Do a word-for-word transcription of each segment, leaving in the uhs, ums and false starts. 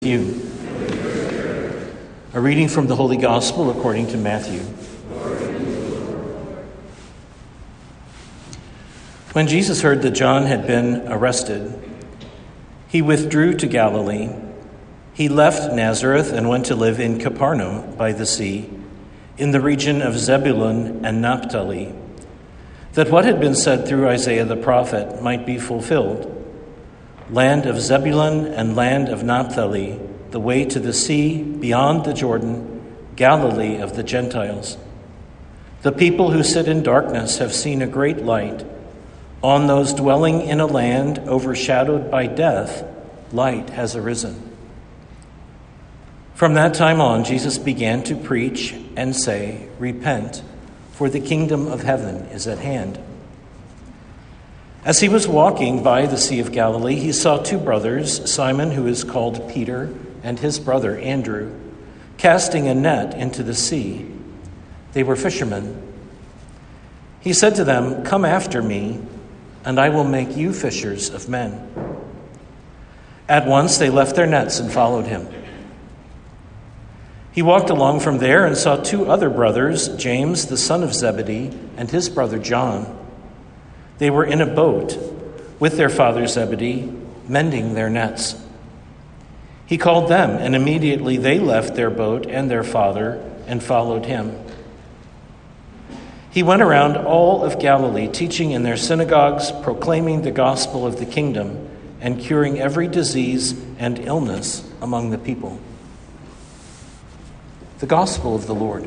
You. A reading from the Holy Gospel according to Matthew. When Jesus heard that John had been arrested, he withdrew to Galilee. He left Nazareth and went to live in Capernaum by the sea, in the region of Zebulun and Naphtali, that what had been said through Isaiah the prophet might be fulfilled. Land of Zebulun and land of Naphtali, the way to the sea beyond the Jordan, Galilee of the Gentiles. The people who sit in darkness have seen a great light. On those dwelling in a land overshadowed by death, light has arisen. From that time on, Jesus began to preach and say, "Repent, for the kingdom of heaven is at hand." As he was walking by the Sea of Galilee, he saw two brothers, Simon, who is called Peter, and his brother Andrew, casting a net into the sea. They were fishermen. He said to them, "Come after me, and I will make you fishers of men." At once they left their nets and followed him. He walked along from there and saw two other brothers, James, the son of Zebedee, and his brother John. They were in a boat with their father Zebedee, mending their nets. He called them, and immediately they left their boat and their father and followed him. He went around all of Galilee, teaching in their synagogues, proclaiming the gospel of the kingdom, and curing every disease and illness among the people. The gospel of the Lord.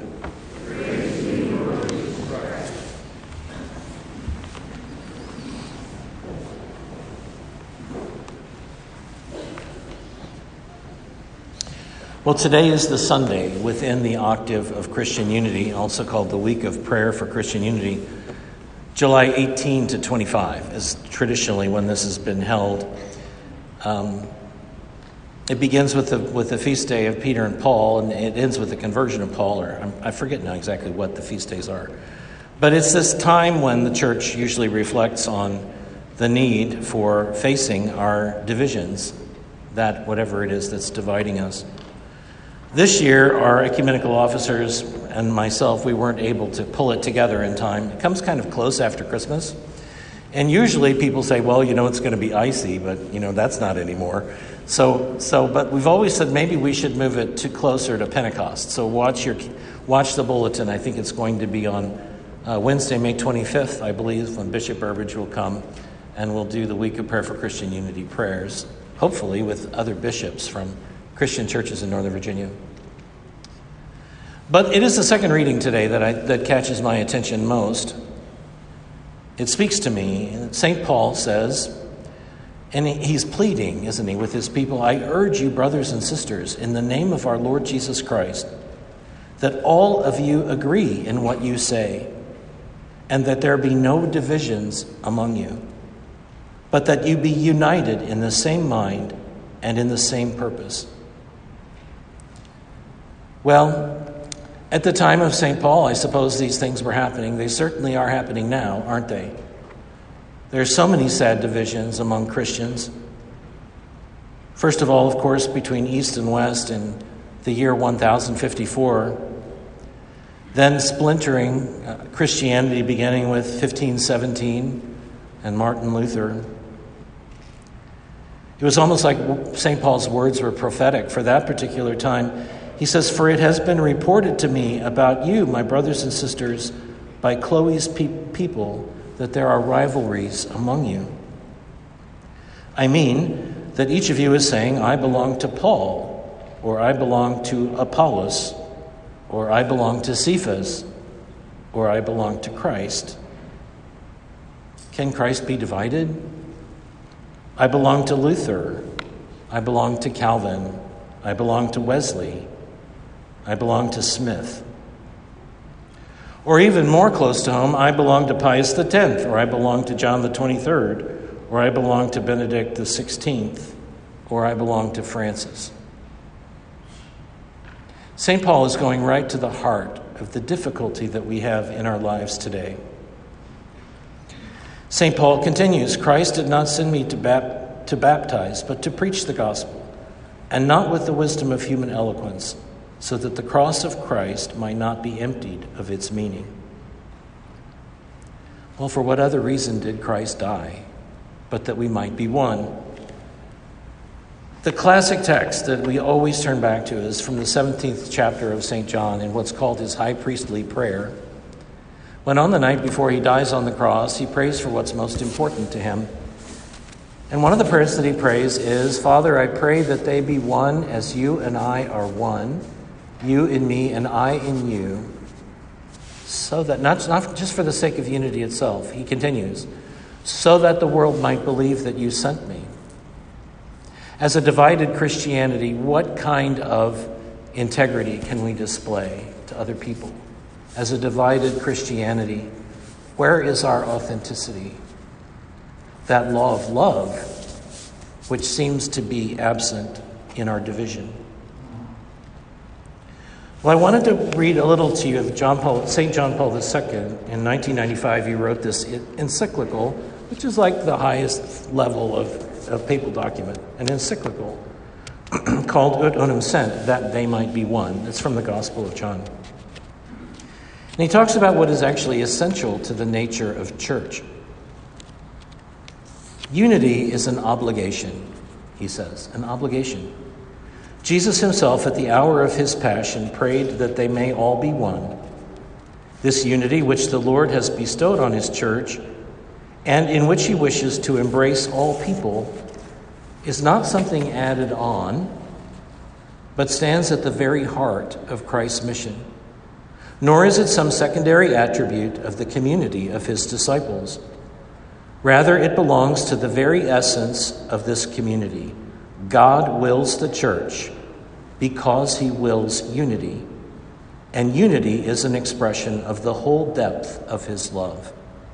Well, today is the Sunday within the octave of Christian Unity, also called the Week of Prayer for Christian Unity. July eighteenth to twenty-five is traditionally when this has been held. Um, it begins with the with the feast day of Peter and Paul, and it ends with the conversion of Paul, or I'm, I forget now exactly what the feast days are. But it's this time when the church usually reflects on the need for facing our divisions, that whatever it is that's dividing us. This year, our ecumenical officers and myself, we weren't able to pull it together in time. It comes kind of close after Christmas. And usually people say, well, you know, it's going to be icy, but, you know, that's not anymore. So, so, but we've always said maybe we should move it to closer to Pentecost. So watch your, watch the bulletin. I think it's going to be on uh, Wednesday, May twenty-fifth, I believe, when Bishop Burbage will come, and we'll do the Week of Prayer for Christian Unity prayers, hopefully with other bishops from Christian churches in Northern Virginia. But it is the second reading today that I, that catches my attention most. It speaks to me. Saint Paul says, and he's pleading, isn't he, with his people, "I urge you, brothers and sisters, in the name of our Lord Jesus Christ, that all of you agree in what you say, and that there be no divisions among you, but that you be united in the same mind and in the same purpose." Well, at the time of Saint Paul, I suppose these things were happening. They certainly are happening now, aren't they? There are so many sad divisions among Christians. First of all, of course, between East and West in the year one thousand fifty-four. Then splintering uh, Christianity beginning with fifteen seventeen and Martin Luther. It was almost like Saint Paul's words were prophetic for that particular time. He says, "For it has been reported to me about you, my brothers and sisters, by Chloe's pe- people, that there are rivalries among you. I mean that each of you is saying, 'I belong to Paul,' or 'I belong to Apollos,' or 'I belong to Cephas,' or 'I belong to Christ.' Can Christ be divided? I belong to Luther. I belong to Calvin. I belong to Wesley. I belong to Smith." Or even more close to home, "I belong to Pius the tenth, or I belong to John the twenty-third, or I belong to Benedict the sixteenth, or I belong to Francis." Saint Paul is going right to the heart of the difficulty that we have in our lives today. Saint Paul continues, "Christ did not send me to, bap- to baptize, but to preach the gospel, and not with the wisdom of human eloquence, so that the cross of Christ might not be emptied of its meaning. Well, for what other reason did Christ die, but that we might be one? The classic text that we always turn back to is from the seventeenth chapter of Saint John in what's called his high priestly prayer. When on the night before he dies on the cross, he prays for what's most important to him. And one of the prayers that he prays is, Father, I pray that they be one as you and I are one, you in me and I in you, so that, not, not just for the sake of unity itself, he continues, so that the world might believe that you sent me. As a divided Christianity, what kind of integrity can we display to other people? As a divided Christianity, where is our authenticity? That law of love, which seems to be absent in our division. Well, I wanted to read a little to you of John Paul, Saint John Paul the Second. In nineteen ninety-five, he wrote this encyclical, which is like the highest level of, of papal document, an encyclical called Ut Unum Sent, that they might be one. It's from the Gospel of John. And he talks about what is actually essential to the nature of church. Unity is an obligation, he says, an obligation. Jesus himself, at the hour of his passion, prayed that they may all be one. This unity, which the Lord has bestowed on his church, and in which he wishes to embrace all people, is not something added on, but stands at the very heart of Christ's mission. Nor is it some secondary attribute of the community of his disciples. Rather, it belongs to the very essence of this community. God wills the church because he wills unity, and unity is an expression of the whole depth of his love.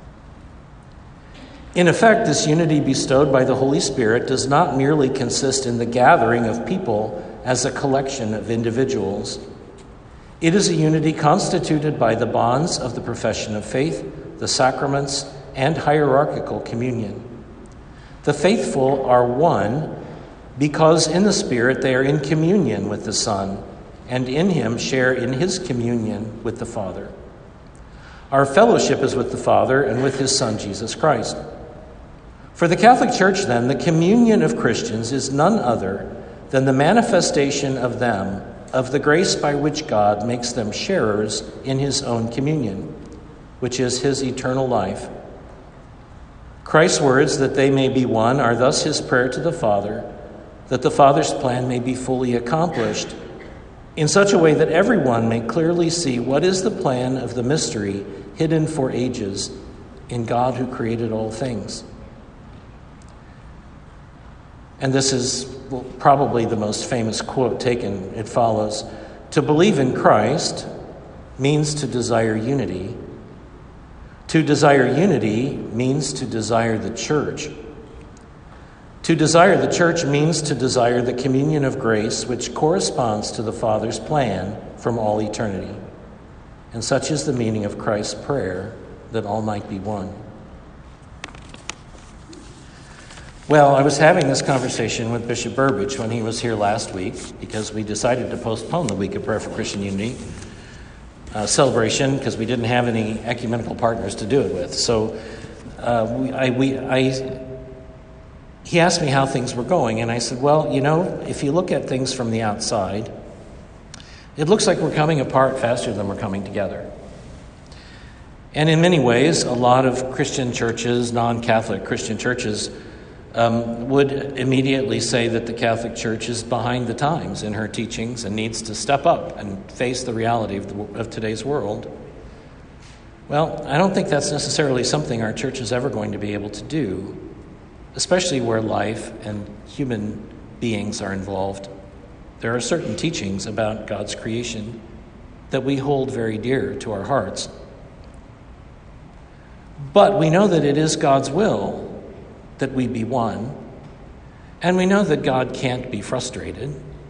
In effect, this unity bestowed by the Holy Spirit does not merely consist in the gathering of people as a collection of individuals. It is a unity constituted by the bonds of the profession of faith, the sacraments, and hierarchical communion. The faithful are one because in the Spirit they are in communion with the Son, and in him share in his communion with the Father. Our fellowship is with the Father and with his Son, Jesus Christ. For the Catholic Church, then, the communion of Christians is none other than the manifestation of them, of the grace by which God makes them sharers in his own communion, which is his eternal life. Christ's words, that they may be one, are thus his prayer to the Father, that the Father's plan may be fully accomplished in such a way that everyone may clearly see what is the plan of the mystery hidden for ages in God who created all things. And this is probably the most famous quote taken. It follows, to believe in Christ means to desire unity. To desire unity means to desire the church. To desire the church means to desire the communion of grace which corresponds to the Father's plan from all eternity. And such is the meaning of Christ's prayer, that all might be one. Well, I was having this conversation with Bishop Burbidge when he was here last week, because we decided to postpone the Week of Prayer for Christian Unity uh, celebration because we didn't have any ecumenical partners to do it with. So uh, we, I, we, I, he asked me how things were going, and I said, well, you know, if you look at things from the outside, it looks like we're coming apart faster than we're coming together. And in many ways, a lot of Christian churches, non-Catholic Christian churches, Um, would immediately say that the Catholic Church is behind the times in her teachings and needs to step up and face the reality of, the, of today's world. Well, I don't think that's necessarily something our church is ever going to be able to do, especially where life and human beings are involved. There are certain teachings about God's creation that we hold very dear to our hearts. But we know that it is God's will that we be one, and we know that God can't be frustrated.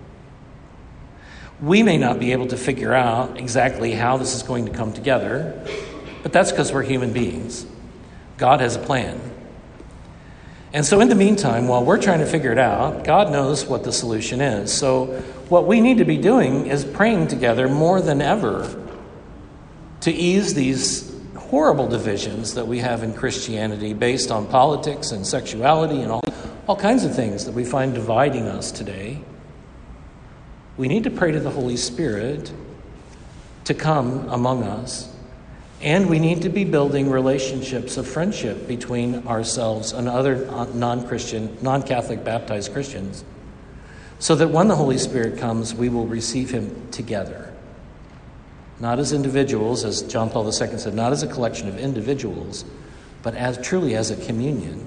We may not be able to figure out exactly how this is going to come together, but that's because we're human beings. God has a plan. And so in the meantime, while we're trying to figure it out, God knows what the solution is. So what we need to be doing is praying together more than ever to ease these horrible divisions that we have in Christianity based on politics and sexuality and all, all kinds of things that we find dividing us today. We need to pray to the Holy Spirit to come among us. And we need to be building relationships of friendship between ourselves and other non-Christian, non-Catholic baptized Christians, so that when the Holy Spirit comes, we will receive him together. Not as individuals, as John Paul the Second said, not as a collection of individuals, but as truly as a communion.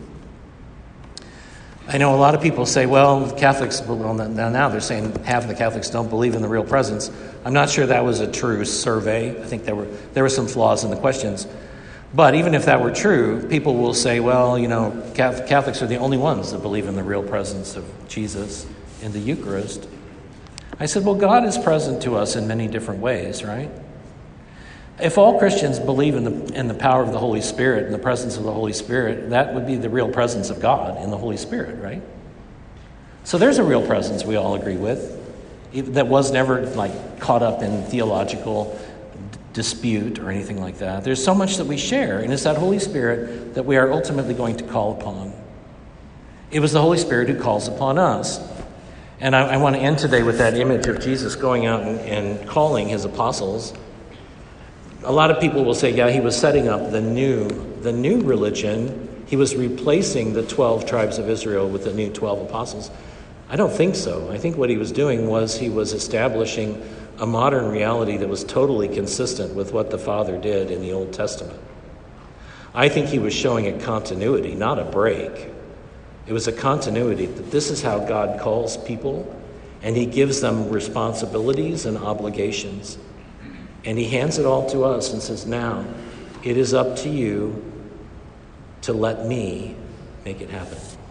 I know a lot of people say, well, Catholics, well, now they're saying half of the Catholics don't believe in the real presence. I'm not sure that was a true survey. I think there were there were some flaws in the questions. But even if that were true, people will say, well, you know, Catholics are the only ones that believe in the real presence of Jesus in the Eucharist. I said, well, God is present to us in many different ways, right? If all Christians believe in the in the power of the Holy Spirit and the presence of the Holy Spirit, that would be the real presence of God in the Holy Spirit, right? So there's a real presence we all agree with that was never like caught up in theological d- dispute or anything like that. There's so much that we share, and it's that Holy Spirit that we are ultimately going to call upon. It was the Holy Spirit who calls upon us. And I, I want to end today with that image of Jesus going out and, and calling his apostles. A lot of people will say, yeah, he was setting up the new, the new religion. He was replacing the twelve tribes of Israel with the new twelve apostles. I don't think so. I think what he was doing was he was establishing a modern reality that was totally consistent with what the Father did in the Old Testament. I think he was showing a continuity, not a break. It was a continuity that this is how God calls people, and he gives them responsibilities and obligations. And he hands it all to us and says, now, it is up to you to let me make it happen.